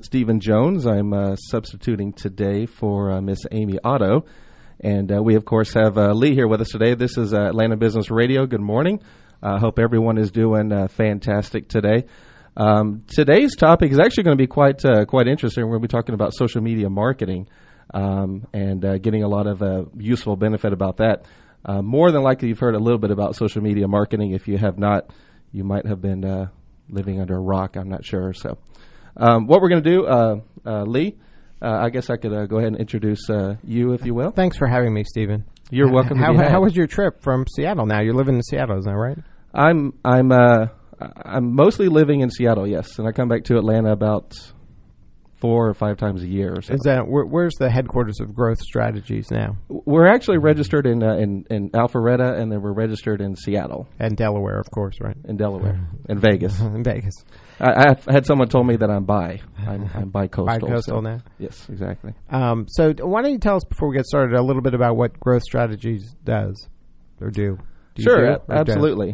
Stephen Jones. I'm substituting today for Miss Amy Otto. And we, of course, have Lee here with us today. This is Atlanta Business Radio. Good morning. I hope everyone is doing fantastic today. Today's topic is actually going to be quite interesting. We're going to be talking about social media marketing and getting a lot of useful benefit about that. More than likely, you've heard a little bit about social media marketing. If you have not, you might have been living under a rock. I'm not sure. So what we're going to do, Lee, I guess I could go ahead and introduce you, if you will. Thanks for having me, Stephen. You're welcome. How was your trip from Seattle? Now you're living in Seattle, isn't that right? I'm mostly living in Seattle, yes, and I come back to Atlanta about 4 or 5 times a year or so. Is that where's the headquarters of Growth Strategies now? We're actually registered in Alpharetta, and then we're registered in Seattle and Delaware, of course, right? In Delaware, in Vegas, in Vegas. I've had someone told me that I'm bi-coastal. Bi-coastal now. Yes, exactly. So why don't you tell us before we get started a little bit about what Growth Strategies does or do? Sure, absolutely.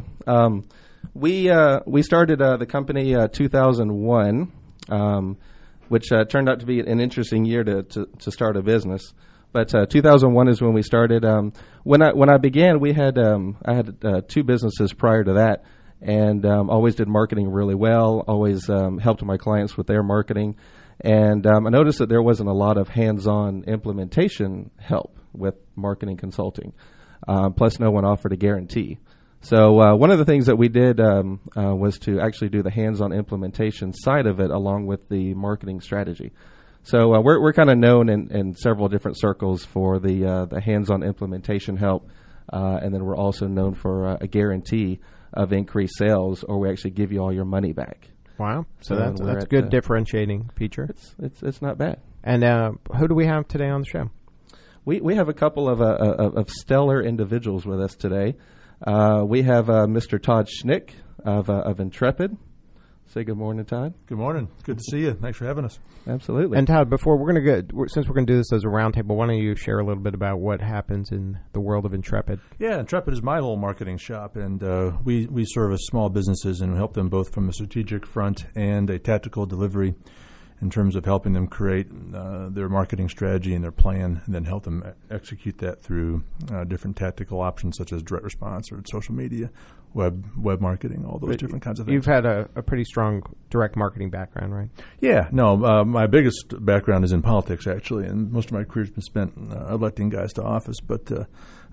We started the company 2001. Which turned out to be an interesting year to start a business. But 2001 is when we started. When I began, I had 2 businesses prior to that, and always did marketing really well. Always helped my clients with their marketing, and I noticed that there wasn't a lot of hands-on implementation help with marketing consulting. Plus, no one offered a guarantee. So one of the things that we did was to actually do the hands-on implementation side of it along with the marketing strategy. So we're kind of known in several different circles for the hands-on implementation help, and then we're also known for a guarantee of increased sales, or we actually give you all your money back. Wow! So that's a good differentiating feature. It's not bad. And who do we have today on the show? We have a couple of stellar individuals with us today. We have Mr. Todd Schnick of Intrepid. Say good morning, Todd. Good morning. Good to see you. Thanks for having us. Absolutely. And Todd, before since we're going to do this as a roundtable, why don't you share a little bit about what happens in the world of Intrepid? Yeah, Intrepid is my little marketing shop, and we service small businesses and help them both from a strategic front and a tactical delivery in terms of helping them create their marketing strategy and their plan, and then help them execute that through different tactical options such as direct response or social media, web marketing, all those different kinds of things. You've had a pretty strong direct marketing background, right? Yeah. No, my biggest background is in politics, actually, and most of my career has been spent electing guys to office, but the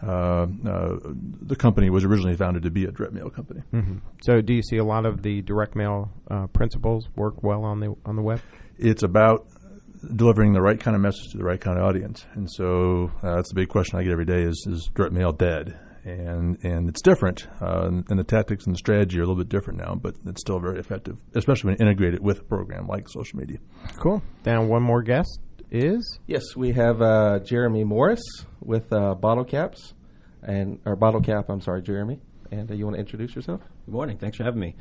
company was originally founded to be a direct mail company. Mm-hmm. So do you see a lot of the direct mail principles work well on the web? It's about delivering the right kind of message to the right kind of audience. And so that's the big question I get every day is direct mail dead? And it's different, and the tactics and the strategy are a little bit different now, but it's still very effective, especially when integrated with a program like social media. Cool. Now, one more guest is? Yes, we have Jeremy Morris with Bottle Caps, Bottle Cap, Jeremy. And you want to introduce yourself? Good morning. Thanks for having me.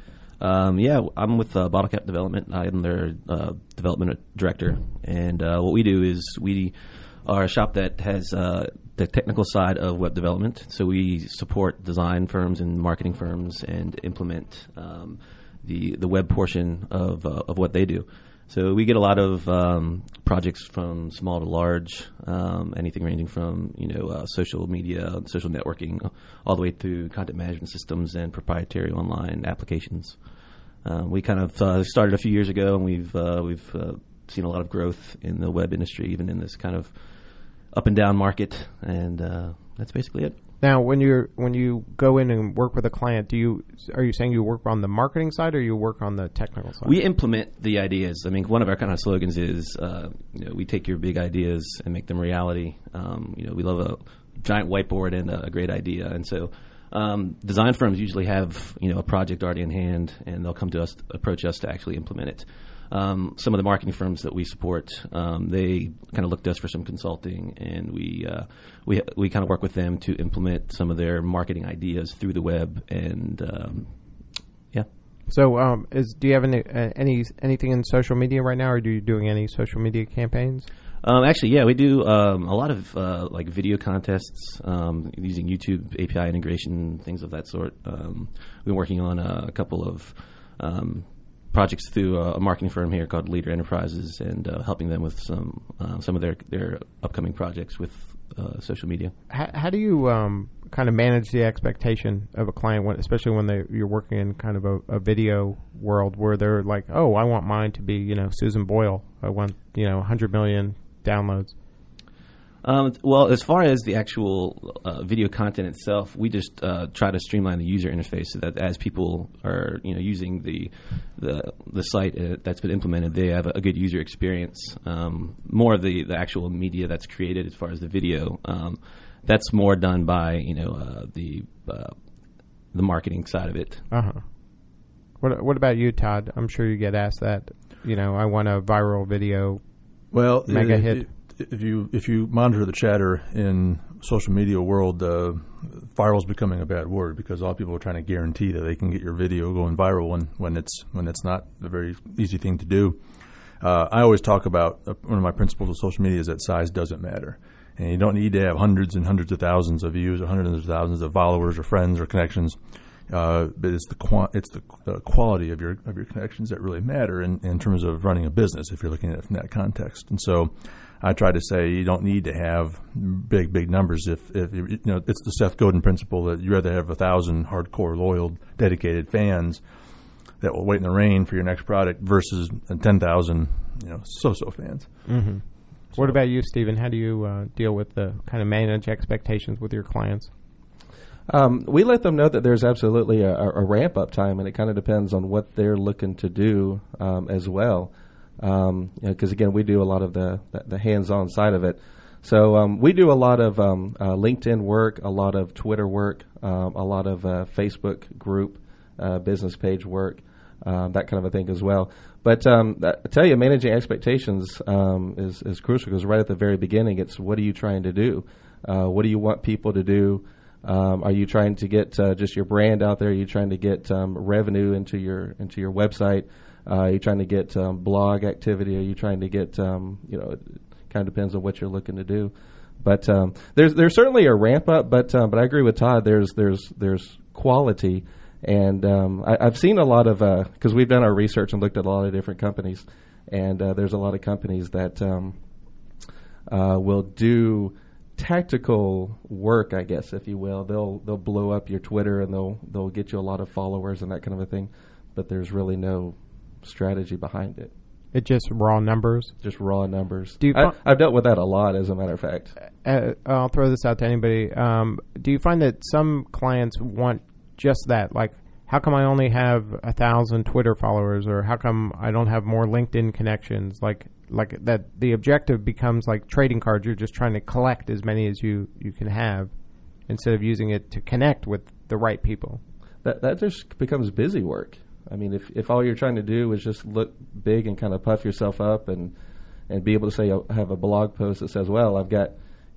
I'm with Bottle Cap Development. I'm their development director. And what we do is we are a shop that has the technical side of web development. So we support design firms and marketing firms and implement the web portion of what they do. So we get a lot of projects from small to large, anything ranging from social media, social networking, all the way through content management systems and proprietary online applications. We kind of started a few years ago, and we've seen a lot of growth in the web industry, even in this kind of up and down market, and that's basically it. Now, when you go in and work with a client, are you saying you work on the marketing side or you work on the technical side? We implement the ideas. I mean, one of our kind of slogans is, we take your big ideas and make them reality. We love a giant whiteboard and a great idea, and so design firms usually have a project already in hand, and they'll come to us, approach us to actually implement it. Some of the marketing firms that we support, they kind of look to us for some consulting, and we kind of work with them to implement some of their marketing ideas through the web. And yeah. So, do you have anything in social media right now, or are you doing any social media campaigns? Actually, yeah, we do a lot of like video contests using YouTube API integration, things of that sort. We've been working on a couple of projects through a marketing firm here called Leader Enterprises, and helping them with some of their upcoming projects with social media. How do you kind of manage the expectation of a client, especially when you're working in kind of a video world where they're like, oh, I want mine to be, Susan Boyle. I want, 100 million downloads. Well, as far as the actual video content itself, we just try to streamline the user interface so that as people are using the site that's been implemented, they have a good user experience. More of the actual media that's created as far as the video, that's more done by the marketing side of it. Uh-huh. What about you, Todd? I'm sure you get asked that. I want a viral video. Well, mega hit. If you monitor the chatter in social media world, viral is becoming a bad word because all people are trying to guarantee that they can get your video going viral when it's not a very easy thing to do. I always talk about one of my principles of social media is that size doesn't matter, and you don't need to have hundreds and hundreds of thousands of views or hundreds of thousands of followers or friends or connections. But it's the quality of your connections that really matter in terms of running a business if you're looking at it from that context. And so I try to say you don't need to have big numbers if it's the Seth Godin principle that you'd rather have 1,000 hardcore, loyal, dedicated fans that will wait in the rain for your next product versus 10,000 so-so fans. Mm-hmm. So, what about you, Stephen? How do you deal with the kind of manage expectations with your clients? We let them know that there's absolutely a ramp-up time, and it kind of depends on what they're looking to do as well. Because, again, we do a lot of the hands-on side of it. So we do a lot of LinkedIn work, a lot of Twitter work, a lot of Facebook group business page work, that kind of a thing as well. But I tell you, managing expectations is crucial because right at the very beginning, it's what are you trying to do? What do you want people to do? Are you trying to get just your brand out there? Are you trying to get revenue into your website? Are you trying to get blog activity? Are you trying to get it kind of depends on what you're looking to do. But there's certainly a ramp up. But I agree with Todd. There's quality, and I've seen a lot of because we've done our research and looked at a lot of different companies, and there's a lot of companies that will do tactical work, I guess, if you will. They'll blow up your Twitter and they'll get you a lot of followers and that kind of a thing, but there's really no strategy behind it. It's just raw numbers? Just raw numbers. I've dealt with that a lot, as a matter of fact. I'll throw this out to anybody. Do you find that some clients want just that? Like, how come I only have 1,000 Twitter followers, or how come I don't have more LinkedIn connections? Like that, the objective becomes like trading cards. You're just trying to collect as many as you can have instead of using it to connect with the right people. That just becomes busy work. I mean, if all you're trying to do is just look big and kind of puff yourself up and be able to say, have a blog post that says, well, I've got,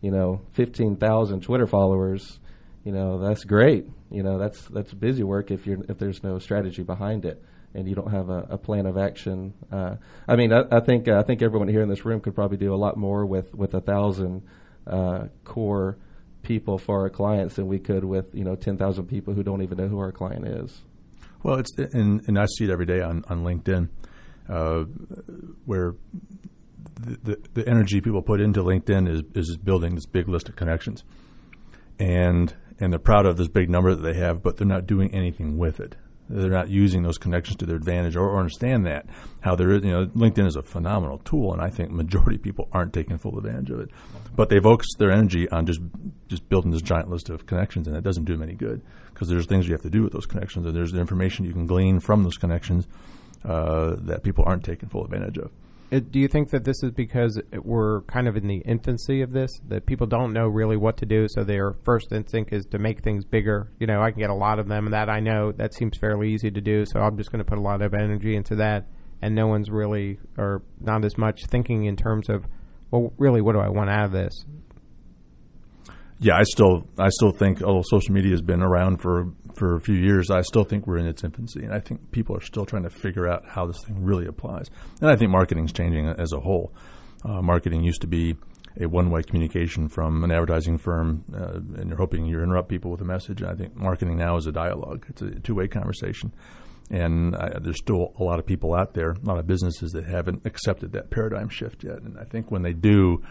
15,000 Twitter followers, that's great. That's busy work if there's no strategy behind it and you don't have a plan of action. I think everyone here in this room could probably do a lot more with 1,000 core people for our clients than we could with 10,000 people who don't even know who our client is. Well, and I see it every day on LinkedIn, where the energy people put into LinkedIn is building this big list of connections, and they're proud of this big number that they have, but they're not doing anything with it. They're not using those connections to their advantage or understand that how there is. LinkedIn is a phenomenal tool, and I think majority of people aren't taking full advantage of it. But they focus their energy on just building this giant list of connections, and it doesn't do them any good because there's things you have to do with those connections, and there's the information you can glean from those connections that people aren't taking full advantage of. Do you think that this is because we're kind of in the infancy of this, that people don't know really what to do, so their first instinct is to make things bigger? I can get a lot of them, and that I know that seems fairly easy to do, so I'm just going to put a lot of energy into that, and no one's really, or not as much, thinking in terms of, well, really, what do I want out of this? Yeah, I still think, although social media has been around for a few years, I still think we're in its infancy, and I think people are still trying to figure out how this thing really applies. And I think marketing's changing as a whole. Marketing used to be a one-way communication from an advertising firm, and you're hoping you interrupt people with a message. I think marketing now is a dialogue. It's a two-way conversation. And there's still a lot of people out there, a lot of businesses that haven't accepted that paradigm shift yet. And I think when they do,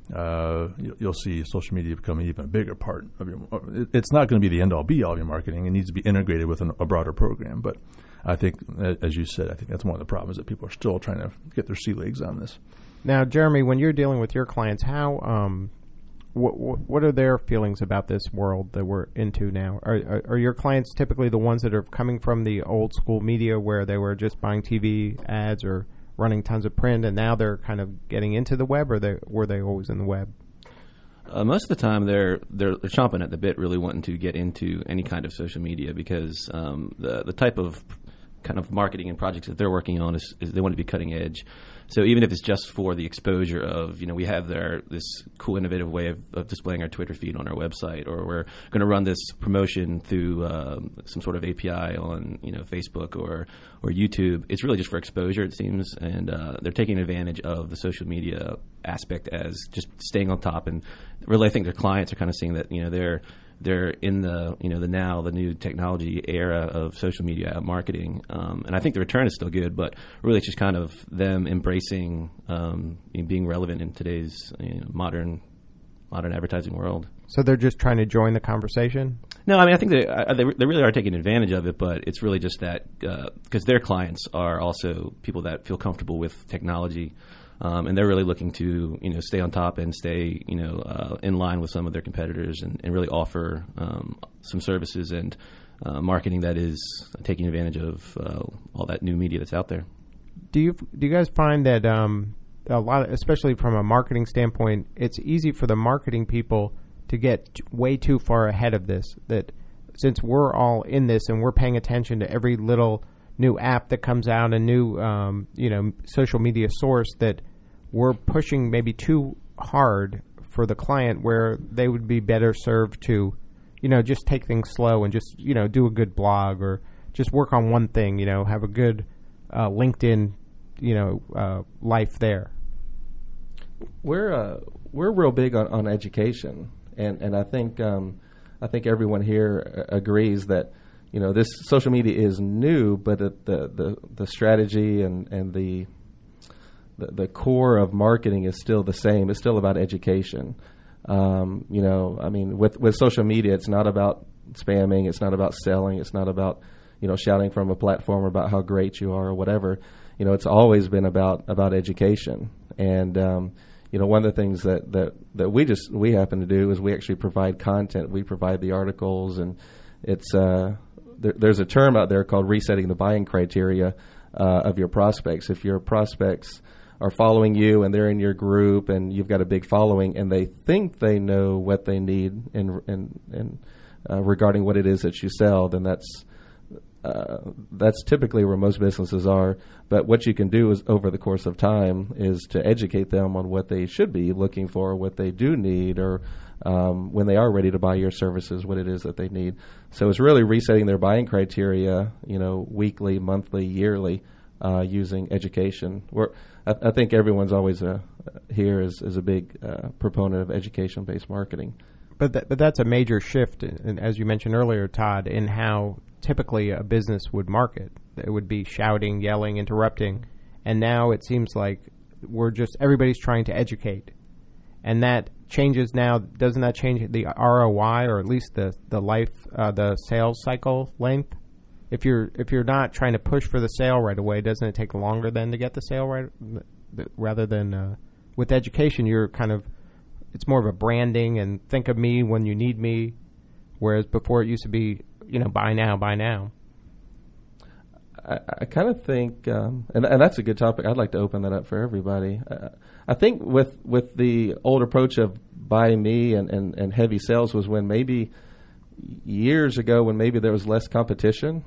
you'll see social media become an even bigger part of your. It's not going to be the end-all, be-all of your marketing. It needs to be integrated with a broader program. But I think, as you said, I think that's one of the problems, that people are still trying to get their sea legs on this. Now, Jeremy, when you're dealing with your clients, how what are their feelings about this world that we're into now? Are your clients typically the ones that are coming from the old school media where they were just buying TV ads or running tons of print, and now they're kind of getting into the web, or were they always in the web? Most of the time, they're chomping at the bit, really wanting to get into any kind of social media, because the type of kind of marketing and projects that they're working on is they want to be cutting edge. So even if it's just for the exposure of, we have this cool, innovative way of displaying our Twitter feed on our website, or we're going to run this promotion through some sort of API on, Facebook or YouTube. It's really just for exposure, it seems, and they're taking advantage of the social media aspect as just staying on top. And really, I think their clients are kind of seeing that, they're in the new technology era of social media marketing, and I think the return is still good, but really it's just kind of them embracing being relevant in today's modern advertising world. So they're just trying to join the conversation? No, I mean, I think they really are taking advantage of it, but it's really just that because their clients are also people that feel comfortable with technology. And they're really looking to stay on top and stay in line with some of their competitors, and really offer some services and marketing that is taking advantage of all that new media that's out there. Do you guys find that a lot, especially from a marketing standpoint, it's easy for the marketing people to get way too far ahead of this? That since we're all in this and we're paying attention to every little new app that comes out, a new social media source, that we're pushing maybe too hard for the client, where they would be better served to, just take things slow and just, do a good blog, or just work on one thing, have a good LinkedIn, life there. We're real big on education, and I think everyone here agrees that this social media is new, but the strategy and the core of marketing is still the same. It's still about education. With social media, it's not about spamming. It's not about selling. It's not about, shouting from a platform about how great you are or whatever. It's always been about education. And, one of the things that we happen to do is we actually provide content. We provide the articles, and it's, there's a term out there called resetting the buying criteria of your prospects. If your prospects are following you and they're in your group and you've got a big following and they think they know what they need and regarding what it is that you sell, then that's typically where most businesses are. But what you can do is, over the course of time, is to educate them on what they should be looking for, what they do need, or when they are ready to buy your services, what it is that they need. So it's really resetting their buying criteria, weekly, monthly, yearly, using education. I think everyone's always here is a big proponent of education-based marketing. But that's a major shift, and as you mentioned earlier, Todd, in how typically a business would market. It would be shouting, yelling, interrupting, and now it seems like everybody's trying to educate, and that changes now. Doesn't that change the ROI, or at least the sales cycle length? If you're not trying to push for the sale right away, doesn't it take longer then to get the sale right? Rather than with education, you're it's more of a branding and think of me when you need me, whereas before it used to be buy now. I kind of think, and that's a good topic. I'd like to open that up for everybody. I think with the old approach of buy me and heavy sales was when maybe years ago when maybe there was less competition.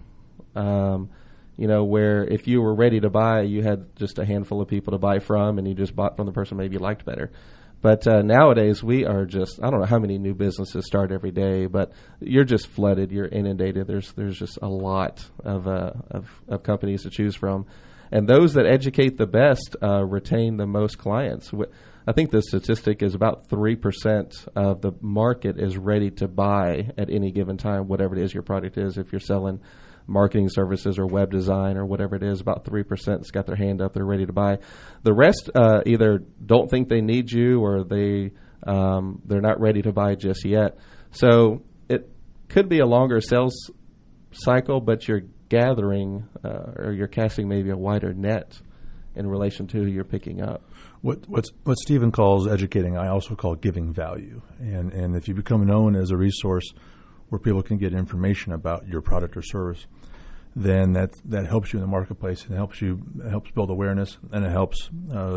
Where if you were ready to buy, you had just a handful of people to buy from, and you just bought from the person maybe you liked better. But nowadays, we are just, I don't know how many new businesses start every day, but you're just flooded. You're inundated. There's just a lot of companies to choose from. And those that educate the best retain the most clients. I think the statistic is about 3% of the market is ready to buy at any given time, whatever it is your product is. If you're selling marketing services or web design or whatever it is. About 3% that's got their hand up, they're ready to buy. The rest either don't think they need you, or they're not ready to buy just yet. So it could be a longer sales cycle, but you're gathering or you're casting maybe a wider net in relation to who you're picking up. What Stephen calls educating, I also call giving value. And if you become known as a resource where people can get information about your product or service, then that helps you in the marketplace, and it helps build awareness, and it helps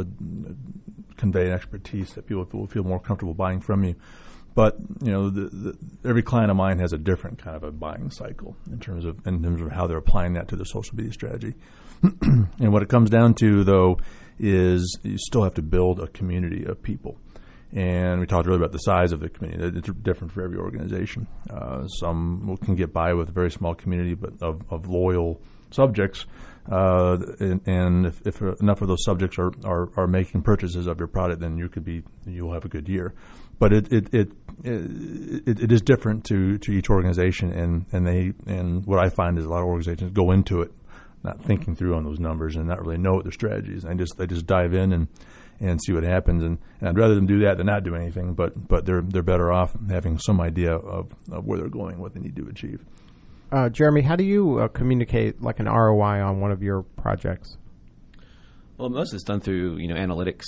convey an expertise that people will feel more comfortable buying from you. But every client of mine has a different kind of a buying cycle in terms of how they're applying that to their social media strategy. And what it comes down to, though, is you still have to build a community of people. And we talked earlier about the size of the community. It's different for every organization. Some can get by with a very small community, but of loyal subjects. And if enough of those subjects are making purchases of your product, then you'll have a good year. But it is different to each organization, and what I find is a lot of organizations go into it not thinking through on those numbers and not really know what their strategy is. And they just dive in and see what happens. And I'd rather them do that than not do anything. But they're better off having some idea of where they're going, what they need to achieve. Jeremy, how do you communicate like an ROI on one of your projects? Well, most of it's done through analytics,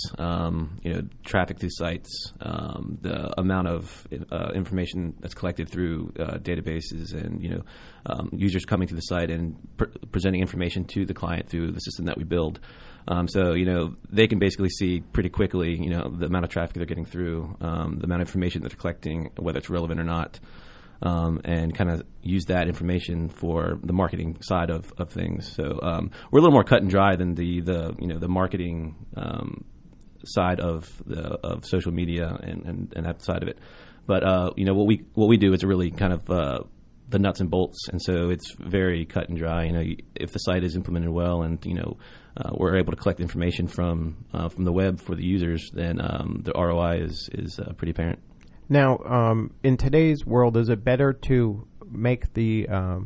traffic through sites, the amount of information that's collected through databases, and users coming to the site and presenting information to the client through the system that we build. So they can basically see pretty quickly the amount of traffic they're getting through, the amount of information that they're collecting, whether it's relevant or not. And kind of use that information for the marketing side of things. So we're a little more cut and dry than the marketing side of social media and that side of it. But what we do is really kind of the nuts and bolts, and so it's very cut and dry. If the site is implemented well, and we're able to collect information from the web for the users, then the ROI is pretty apparent. Now, in today's world, is it better to make the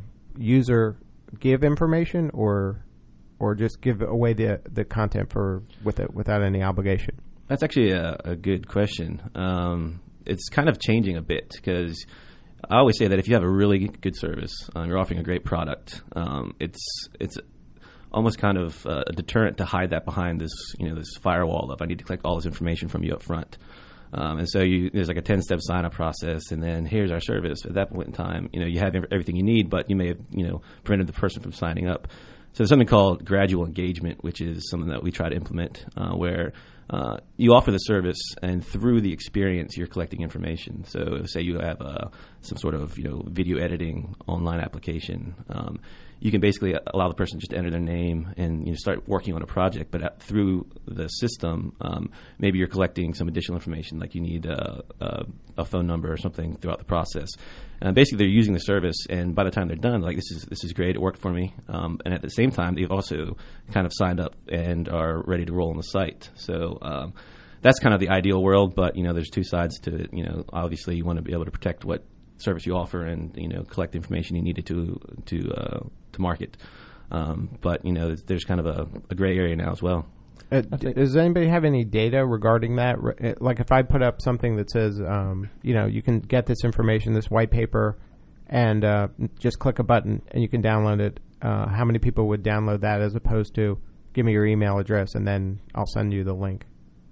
user give information, or just give away the content without any obligation? That's actually a good question. It's kind of changing a bit, because I always say that if you have a really good service, you're offering a great product, it's almost kind of a deterrent to hide that behind this firewall of I need to collect all this information from you up front. And so there's like a 10-step sign-up process, and then here's our service. At that point in time, you have everything you need, but you may have, prevented the person from signing up. So there's something called gradual engagement, which is something that we try to implement, where you offer the service, and through the experience, you're collecting information. So say you have some sort of video editing online application. You can basically allow the person just to enter their name and start working on a project. But through the system, maybe you're collecting some additional information, like you need a phone number or something throughout the process. Basically, they're using the service, and by the time they're done, like this is great, it worked for me. And at the same time, they've also kind of signed up and are ready to roll on the site. So that's kind of the ideal world. But there's two sides to it. Obviously, you want to be able to protect what service you offer, and collect the information you needed to market. But there's kind of a gray area now as well. Does anybody have any data regarding that? Like if I put up something that says, you can get this information, this white paper, and just click a button and you can download it. How many people would download that as opposed to give me your email address and then I'll send you the link?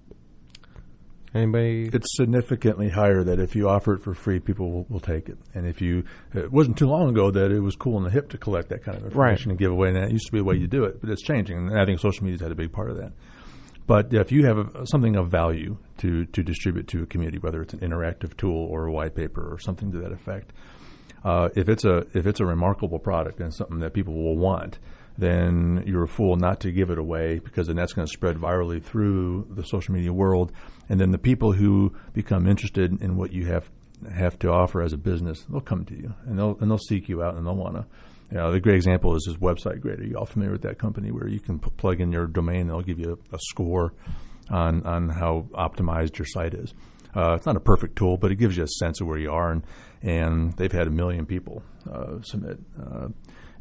Anybody? It's significantly higher that if you offer it for free, people will take it. And it wasn't too long ago that it was cool and the hip to collect that kind of information and give away. And that used to be the way you do it, but it's changing. And I think social media's had a big part of that. But if you have something of value to distribute to a community, whether it's an interactive tool or a white paper or something to that effect, if it's a remarkable product and something that people will want, then you're a fool not to give it away, because then that's going to spread virally through the social media world. And then the people who become interested in what you have to offer as a business, they'll come to you and they'll seek you out, and they'll want to. The great example is Website Grid. Are you all familiar with that company, where you can plug in your domain and they'll give you a score on how optimized your site is? It's not a perfect tool, but it gives you a sense of where you are, and they've had 1 million people submit.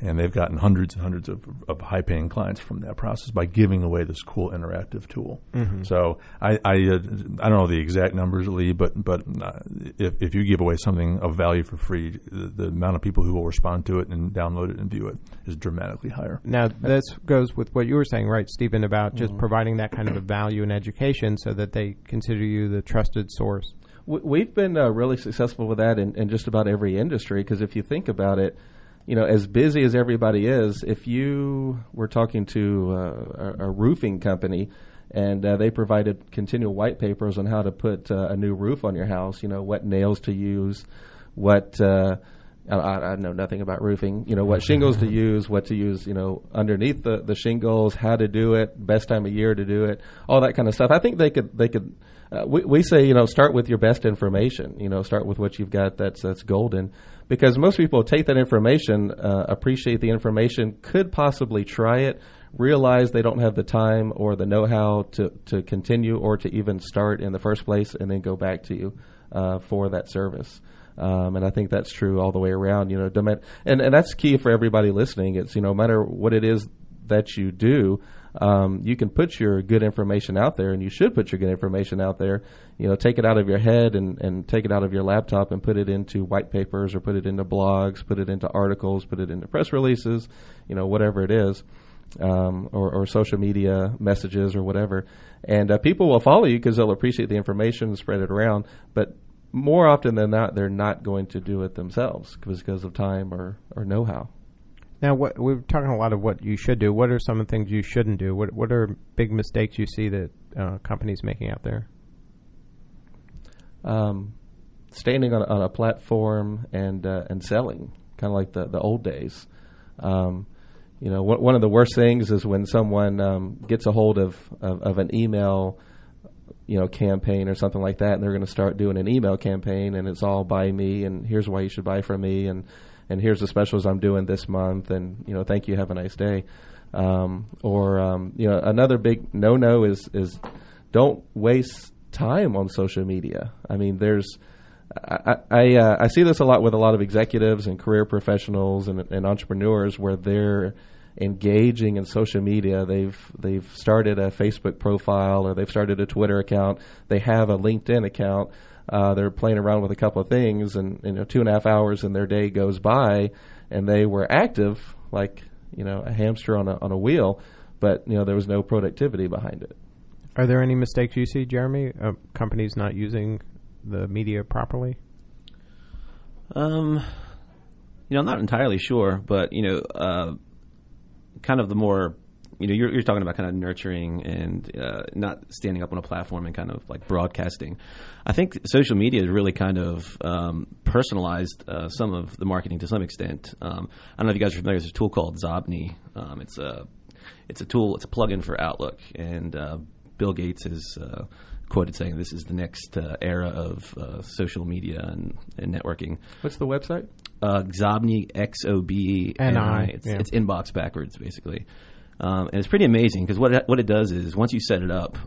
And they've gotten hundreds and hundreds of high-paying clients from that process by giving away this cool interactive tool. Mm-hmm. So I don't know the exact numbers, Lee, but if you give away something of value for free, the amount of people who will respond to it and download it and view it is dramatically higher. Now, this goes with what you were saying, right, Stephen, about just providing that kind of a value in education so that they consider you the trusted source. We've been really successful with that in just about every industry, because if you think about it, as busy as everybody is, if you were talking to a roofing company and they provided continual white papers on how to put a new roof on your house, what nails to use, what I know nothing about roofing, what shingles to use, what to use, underneath the shingles, how to do it, best time of year to do it, all that kind of stuff. I think they could. We say, start with your best information. Start with what you've got that's golden, because most people take that information, appreciate the information, could possibly try it, realize they don't have the time or the know-how to continue or to even start in the first place, and then go back to you for that service. And I think that's true all the way around. And that's key for everybody listening. It's no matter what it is that you do. You can put your good information out there, and you should put your good information out there. Take it out of your head and take it out of your laptop and put it into white papers or put it into blogs, put it into articles, put it into press releases, whatever it is, or social media messages or whatever. And people will follow you because they'll appreciate the information and spread it around. But more often than not, they're not going to do it themselves because of time or know-how. Now, we're talking a lot of what you should do. What are some of the things you shouldn't do? What are big mistakes you see that companies making out there? Standing on a platform and selling, kind of like the old days. One of the worst things is when someone gets a hold of an email, campaign or something like that, and they're going to start doing an email campaign, and it's all buy me, and here's why you should buy from me, and here's the specials I'm doing this month, and thank you, have a nice day. Another big no is don't waste time on social media. I mean, I see this a lot with a lot of executives and career professionals and entrepreneurs where they're engaging in social media. They've started a Facebook profile, or they've started a Twitter account. They have a LinkedIn account. They're playing around with a couple of things, and 2.5 hours in their day goes by, and they were active like a hamster on a wheel, but there was no productivity behind it. Are there any mistakes you see, Jeremy, of companies not using the media properly? I'm not entirely sure, but kind of the more. You're talking about kind of nurturing and not standing up on a platform and kind of like broadcasting. I think social media has really kind of personalized some of the marketing to some extent. I don't know if you guys are familiar with a tool called Xobni. It's a tool. It's a plugin for Outlook, and Bill Gates is quoted saying this is the next era of social media and networking. What's the website? Xobni, Xobni. It's inbox backwards, basically. And it's pretty amazing because what it does is once you set it up,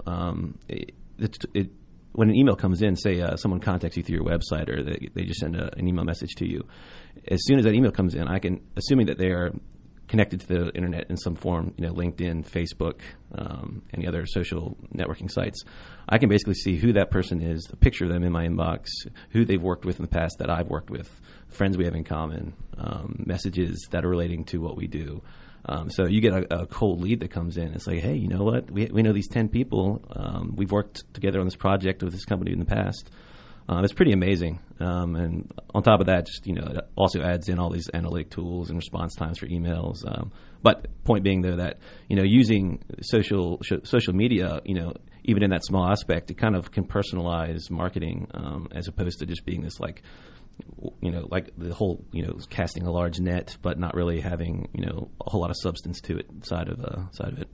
when an email comes in, say someone contacts you through your website, or they just send an email message to you, as soon as that email comes in, I can, assuming that they are connected to the internet in some form, LinkedIn, Facebook, any other social networking sites, I can basically see who that person is, the picture of them in my inbox, who they've worked with in the past that I've worked with, friends we have in common, messages that are relating to what we do. So you get a cold lead that comes in. It's like, hey, you know what? We know these 10 people. We've worked together on this project with this company in the past. It's pretty amazing. And on top of that, just, it also adds in all these analytic tools and response times for emails. But point being, though, that, using social media, even in that small aspect, it kind of can personalize marketing as opposed to just being this like the whole, casting a large net, but not really having, a whole lot of substance to it side of it.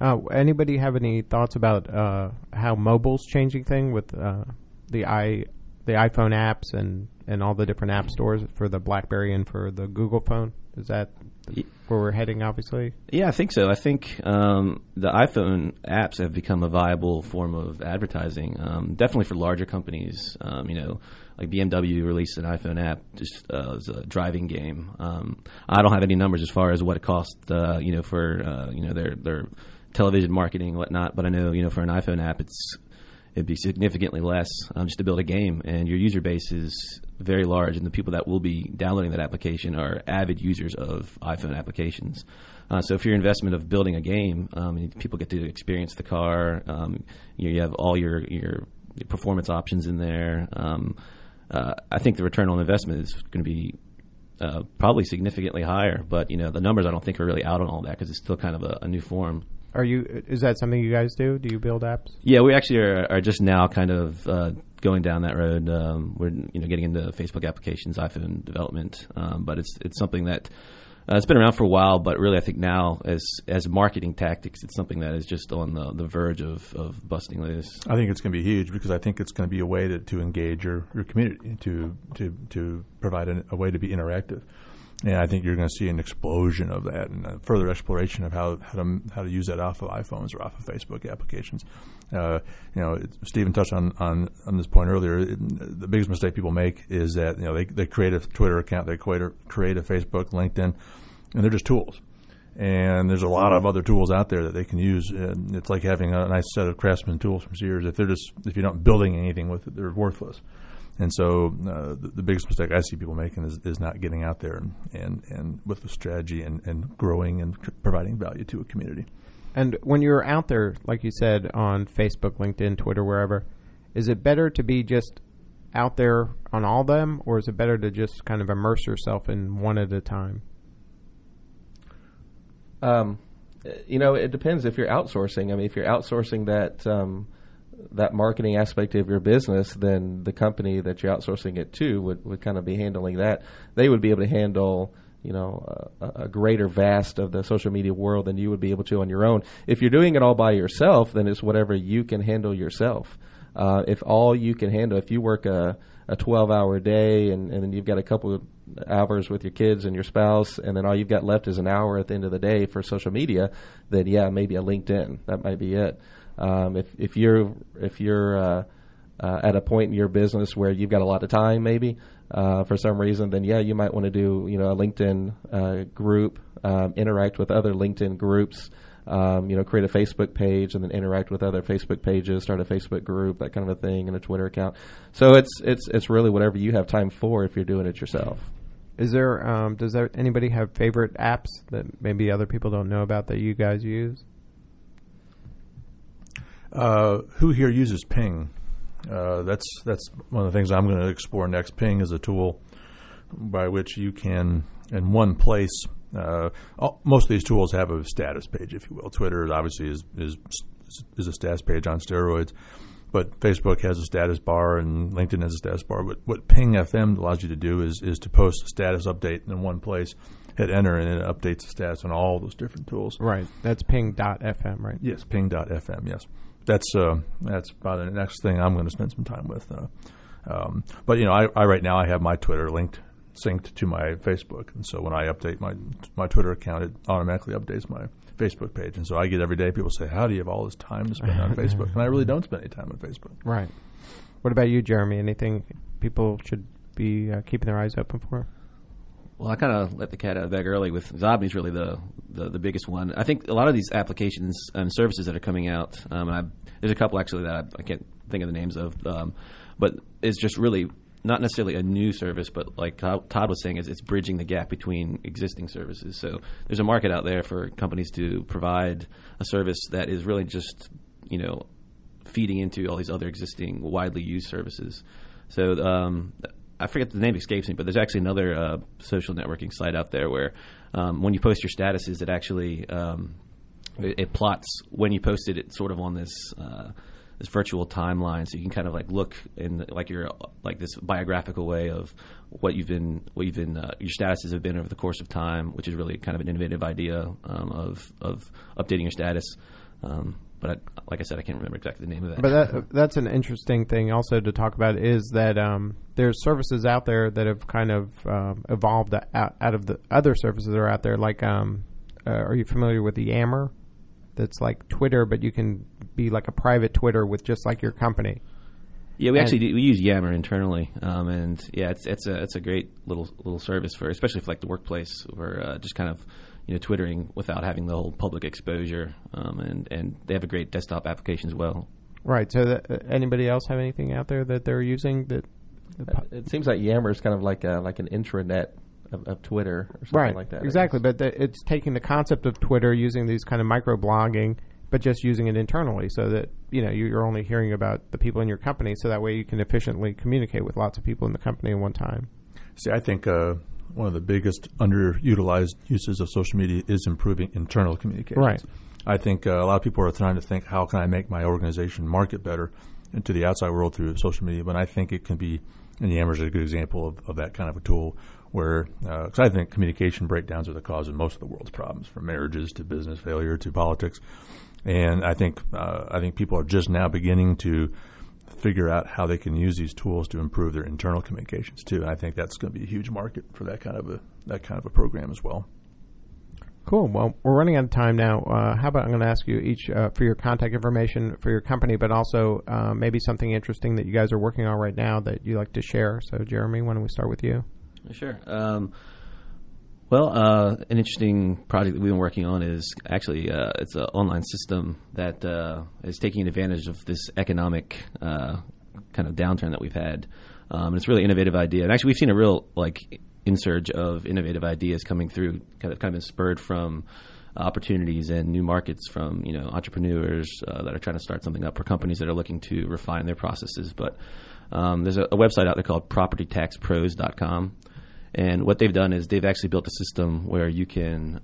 Anybody have any thoughts about how mobile's changing thing with the the iPhone apps and all the different app stores for the BlackBerry and for the Google phone? Is that where we're heading, obviously? Yeah, I think so. I think the iPhone apps have become a viable form of advertising, definitely for larger companies. Like BMW released an iPhone app just as a driving game. I don't have any numbers as far as what it cost, for their television marketing and whatnot. But I know, for an iPhone app, it'd be significantly less just to build a game, and your user base is very large, and the people that will be downloading that application are avid users of iPhone applications. So if your investment of building a game, people get to experience the car, you have all your performance options in there. I think the return on investment is going to be probably significantly higher, but the numbers I don't think are really out on all that because it's still kind of a new form. Is that something you guys do? Do you build apps? Yeah, we actually are just now kind of going down that road. We're getting into Facebook applications, iPhone development, but it's something that it's been around for a while. But really, I think now as marketing tactics, it's something that is just on the verge of busting loose. I think it's going to be huge because I think it's going to be a way to engage your community, to provide a way to be interactive. And I think you're going to see an explosion of that and a further exploration of how to use that off of iPhones or off of Facebook applications. Stephen touched on this point earlier. The biggest mistake people make is that they create a Twitter account, they create a Facebook, LinkedIn, and they're just tools. And there's a lot of other tools out there that they can use. And it's like having a nice set of Craftsman tools from Sears. If you're not building anything with it, they're worthless. And so the biggest mistake I see people making is not getting out there and with the strategy and growing and providing value to a community. And when you're out there, like you said, on Facebook, LinkedIn, Twitter, wherever, is it better to be just out there on all of them, or is it better to just kind of immerse yourself in one at a time? It depends if you're outsourcing. I mean, if you're outsourcing that marketing aspect of your business, then the company that you're outsourcing it to would kind of be handling that. They would be able to handle, a greater vast of the social media world than you would be able to on your own. If you're doing it all by yourself, then it's whatever you can handle yourself. If all you can handle, if you work a 12-hour day and then you've got a couple of hours with your kids and your spouse, and then all you've got left is an hour at the end of the day for social media, then maybe a LinkedIn. That might be it. If you're at a point in your business where you've got a lot of time, maybe for some reason, then you might want to do a LinkedIn group, interact with other LinkedIn groups, create a Facebook page and then interact with other Facebook pages, start a Facebook group, that kind of a thing, and a Twitter account. So it's really whatever you have time for if you're doing it yourself. Does anybody have favorite apps that maybe other people don't know about that you guys use? Who here uses Ping? That's one of the things I'm going to explore next. Ping is a tool by which you can, in one place, most of these tools have a status page, if you will. Twitter obviously is a status page on steroids, but Facebook has a status bar and LinkedIn has a status bar. But what Ping FM allows you to do is to post a status update in one place, hit enter, and it updates the status on all those different tools. Right. That's ping.fm, right? Yes, ping.fm, yes. That's probably the next thing I'm going to spend some time with. But I right now I have my Twitter synced to my Facebook, and so when I update my Twitter account, it automatically updates my Facebook page. And so I get every day people say, "How do you have all this time to spend on Facebook?" And I really don't spend any time on Facebook. Right. What about you, Jeremy? Anything people should be keeping their eyes open for? Well, I kind of let the cat out of the bag early with Zobni's really the biggest one. I think a lot of these applications and services that are coming out, there's a couple actually that I can't think of the names of, but it's just really not necessarily a new service, but like Todd was saying, it's bridging the gap between existing services. So there's a market out there for companies to provide a service that is really just, feeding into all these other existing widely used services. So I forget the name escapes me, but there's actually another social networking site out there where when you post your statuses, it actually it plots when you posted it sort of on this virtual timeline, so you can kind of like look in this biographical way of what you've been your statuses have been over the course of time, which is really kind of an innovative idea of updating your status. but like I said, I can't remember exactly the name of that. But that's an interesting thing also to talk about is that there's services out there that have kind of evolved out of the other services that are out there. Like, are you familiar with Yammer? That's like Twitter, but you can be like a private Twitter with just like your company. Yeah, we use Yammer internally, and yeah, it's a great little service for, especially for like the workplace, or just kind of twittering without having the whole public exposure, and they have a great desktop application as well. Right. So, anybody else have anything out there that they're using that? It seems like Yammer is kind of like an intranet of Twitter or something like that. Exactly, but it's taking the concept of Twitter, using these kind of micro-blogging, but just using it internally so that, you're only hearing about the people in your company, so that way you can efficiently communicate with lots of people in the company at one time. See, I think one of the biggest underutilized uses of social media is improving internal communications. Right. I think a lot of people are trying to think, how can I make my organization market better into the outside world through social media? But I think it can be, and Yammer is a good example of that kind of a tool, where, because I think communication breakdowns are the cause of most of the world's problems, from marriages to business failure to politics. And I think people are just now beginning to figure out how they can use these tools to improve their internal communications too. And I think that's going to be a huge market for that kind of a program as well. Cool. Well, we're running out of time now. How about I'm going to ask you each for your contact information for your company, but also maybe something interesting that you guys are working on right now that you'd like to share. So, Jeremy, why don't we start with you? Sure. An interesting project that we've been working on is actually it's an online system that is taking advantage of this economic kind of downturn that we've had. And it's a really innovative idea. And actually, we've seen a real insurge of innovative ideas coming through, kind of been spurred from opportunities and new markets from entrepreneurs that are trying to start something up, or companies that are looking to refine their processes. But there's a website out there called propertytaxpros.com. And what they've done is they've actually built a system where you can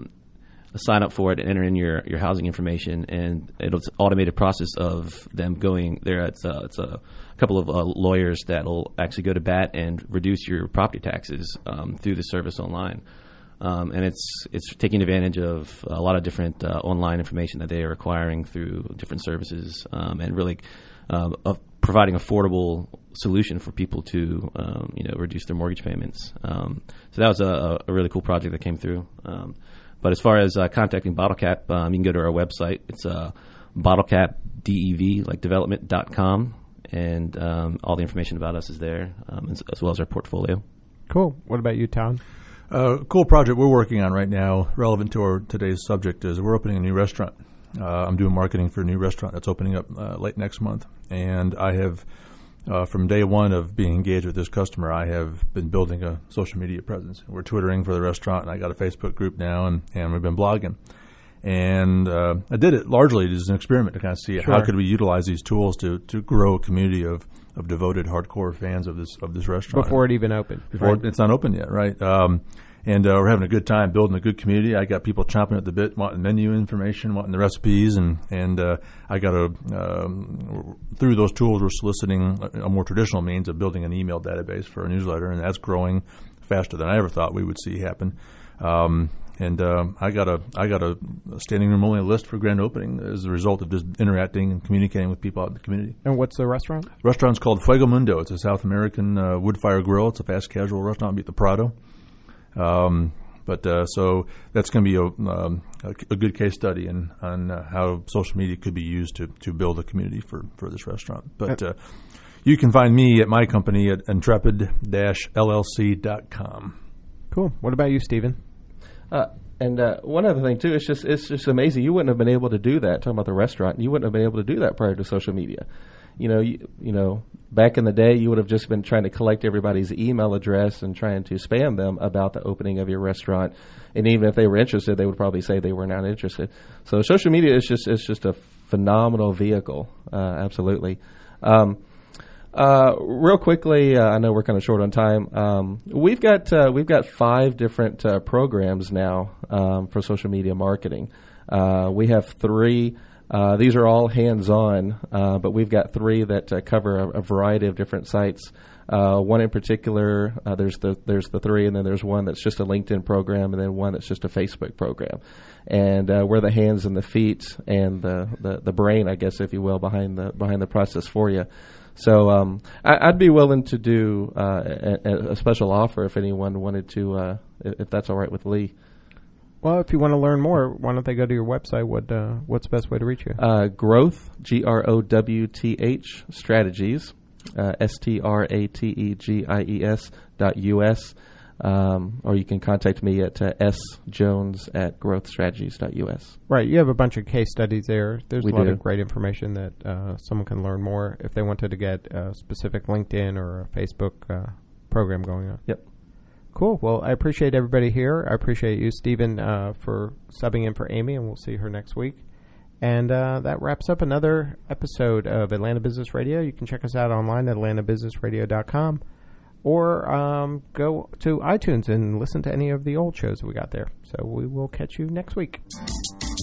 sign up for it and enter in your housing information, and it's an automated process of them going there. It's a couple of lawyers that will actually go to bat and reduce your property taxes through the service online. And it's taking advantage of a lot of different online information that they are acquiring through different services, and really providing affordable solution for people to reduce their mortgage payments. So that was a really cool project that came through. But as far as contacting BottleCap, you can go to our website. It's BottleCapDev, like development.com, and all the information about us is there, as well as our portfolio. Cool. What about you, Todd? Cool project we're working on right now, relevant to today's subject, is we're opening a new restaurant. I'm doing marketing for a new restaurant that's opening up late next month. And I have, from day one of being engaged with this customer, I have been building a social media presence. We're Twittering for the restaurant, and I got a Facebook group now, and we've been blogging. And I did it largely as an experiment to kind of see how could we utilize these tools to grow a community of devoted, hardcore fans of this restaurant. Before it even opened. It's not open yet, right? And we're having a good time building a good community. I got people chomping at the bit, wanting menu information, wanting the recipes, and I got through those tools, we're soliciting a more traditional means of building an email database for a newsletter, and that's growing faster than I ever thought we would see happen. I got a standing room only list for grand opening as a result of just interacting and communicating with people out in the community. And what's the restaurant? The restaurant's called Fuego Mundo. It's a South American wood fire grill. It's a fast casual restaurant at the Prado. So that's going to be a good case study on how social media could be used to build a community for this restaurant. But you can find me at my company at intrepid-llc.com. Cool. What about you, Stephen? And one other thing too, it's just amazing. You wouldn't have been able to do that. Talking about the restaurant, you wouldn't have been able to do that prior to social media. You know, back in the day, you would have just been trying to collect everybody's email address and trying to spam them about the opening of your restaurant. And even if they were interested, they would probably say they were not interested. So social media is just a phenomenal vehicle. Absolutely. Real quickly, I know we're kind of short on time. We've got 5 different programs now for social media marketing. We have 3 These are all hands-on, but we've got 3 that cover a variety of different sites. One in particular, there's the 3, and then there's one that's just a LinkedIn program, and then one that's just a Facebook program. And we're the hands and the feet and the brain, I guess, if you will, behind the process for you. So I'd be willing to do a special offer if anyone wanted to, if that's all right with Lee. Well, if you want to learn more, why don't they go to your website? What's the best way to reach you? Growth, GROWTH, strategies, STRATEGIES.US. Or you can contact me at sjones@growthstrategies.us. Right. You have a bunch of case studies there. There's a lot do. of great information that someone can learn more if they wanted to get a specific LinkedIn or a Facebook program going on. Yep. Cool. Well, I appreciate everybody here. I appreciate you, Stephen, for subbing in for Amy, and we'll see her next week. And that wraps up another episode of Atlanta Business Radio. You can check us out online at atlantabusinessradio.com. Or go to iTunes and listen to any of the old shows we got there. So we will catch you next week.